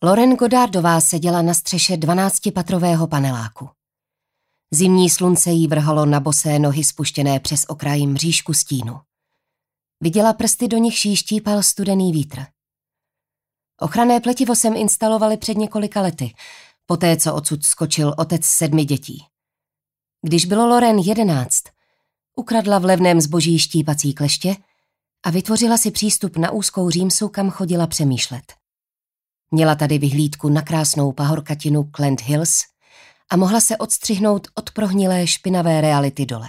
Lauren Goddardová seděla na střeše 12patrového paneláku. Zimní slunce jí vrhalo na bosé nohy spuštěné přes okraj mřížku stínu. Viděla prsty, do nich jí štípal studený vítr. Ochranné pletivo sem instalovali před několika lety, poté co odsud skočil otec 7 dětí. Když bylo Lauren 11, ukradla v levném zboží štípací kleště a vytvořila si přístup na úzkou římsu, kam chodila přemýšlet. Měla tady vyhlídku na krásnou pahorkatinu Clent Hills a mohla se odstřihnout od prohnilé špinavé reality dole.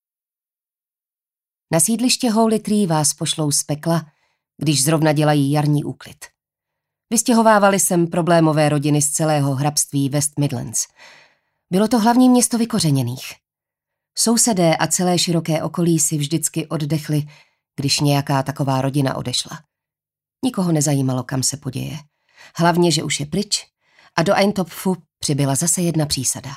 Na sídliště Holy Tree vás pošlou z pekla, když zrovna dělají jarní úklid. Vystěhovávali sem problémové rodiny z celého hrabství West Midlands. Bylo to hlavní město vykořeněných. Sousedé a celé široké okolí si vždycky oddechli, když nějaká taková rodina odešla. Nikoho nezajímalo, kam se poděje. Hlavně, že už je pryč a do Eintopfu přibyla zase jedna přísada.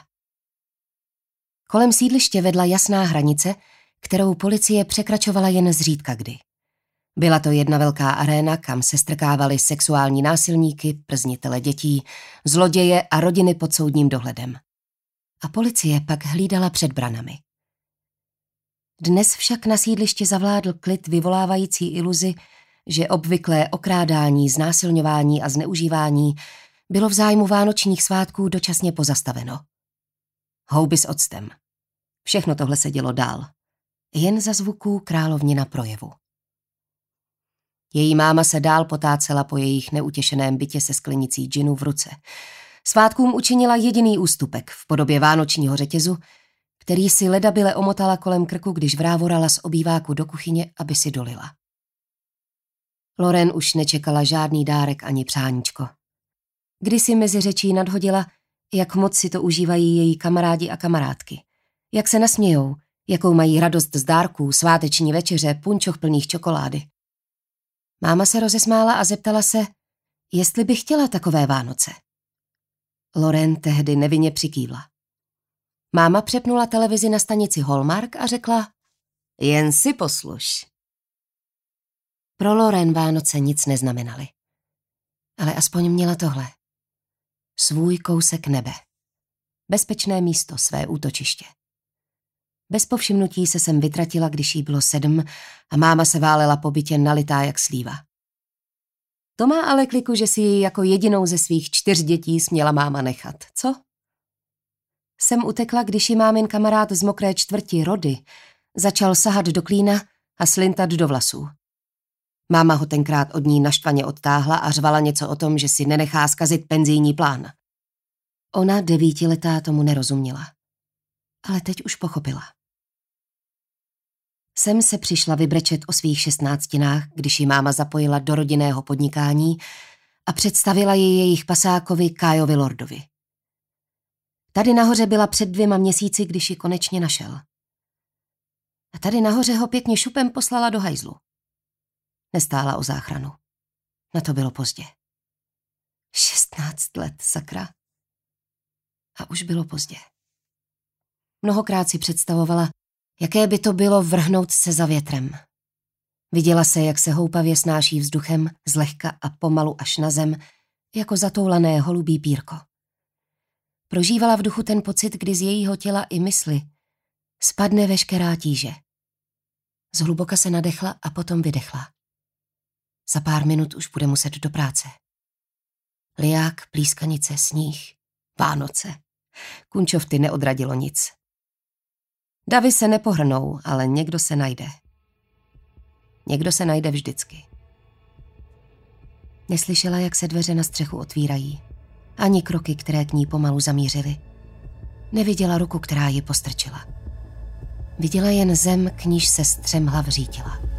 Kolem sídliště vedla jasná hranice, kterou policie překračovala jen zřídka kdy. Byla to jedna velká aréna, kam se strkávali sexuální násilníky, prznitele dětí, zloděje a rodiny pod soudním dohledem. A policie pak hlídala před branami. Dnes však na sídlišti zavládl klid vyvolávající iluzi, že obvyklé okrádání, znásilňování a zneužívání bylo v zájmu vánočních svátků dočasně pozastaveno. Houby s octem. Všechno tohle se dělo dál. Jen za zvuků královnina projevu. Její máma se dál potácela po jejich neutěšeném bytě se sklenicí džinu v ruce. Svátkům učinila jediný ústupek v podobě vánočního řetězu, který si ledabyle omotala kolem krku, když vrávorala z obýváku do kuchyně, aby si dolila. Lauren už nečekala žádný dárek ani přáníčko. Kdysi mezi řečí nadhodila, jak moc si to užívají její kamarádi a kamarádky. Jak se nasmějou, jakou mají radost z dárků, sváteční večeře, punčoch plných čokolády. Máma se rozesmála a zeptala se, jestli by chtěla takové Vánoce. Lauren tehdy nevinně přikývla. Máma přepnula televizi na stanici Hallmark a řekla, jen si posluš. Pro Lauren Vánoce nic neznamenaly. Ale aspoň měla tohle. Svůj kousek nebe. Bezpečné místo, své útočiště. Bez povšimnutí se sem vytratila, když jí bylo 7 a máma se válela po bytě nalitá jak slíva. To má ale kliku, že si ji jako jedinou ze svých 4 dětí směla máma nechat, co? Sem utekla, když ji mámin kamarád z mokré čtvrti Rody začal sahat do klína a slintat do vlasů. Máma ho tenkrát od ní naštvaně odtáhla a řvala něco o tom, že si nenechá zkazit penzijní plán. Ona 9letá tomu nerozuměla. Ale teď už pochopila. Sem se přišla vybrečet o svých 16, když ji máma zapojila do rodinného podnikání a představila ji jejich pasákovi Kajovi Lordovi. Tady nahoře byla před 2 měsíci, když ji konečně našel. A tady nahoře ho pěkně šupem poslala do hajzlu. Nestála o záchranu. Na to bylo pozdě. 16 let, sakra. A už bylo pozdě. Mnohokrát si představovala, jaké by to bylo vrhnout se za větrem. Viděla se, jak se houpavě snáší vzduchem, zlehka a pomalu až na zem, jako zatoulané holubí pírko. Prožívala v duchu ten pocit, kdy z jejího těla i mysli spadne veškerá tíže. Zhluboka se nadechla a potom vydechla. Za pár minut už bude muset do práce. Liják, plískanice, sníh, Vánoce. Kunčofty neodradilo nic. Davy se nepohrnou, ale někdo se najde. Někdo se najde vždycky. Neslyšela, jak se dveře na střechu otvírají. Ani kroky, které k ní pomalu zamířily. Neviděla ruku, která ji postrčila. Viděla jen zem, k níž se střemhlav řítila.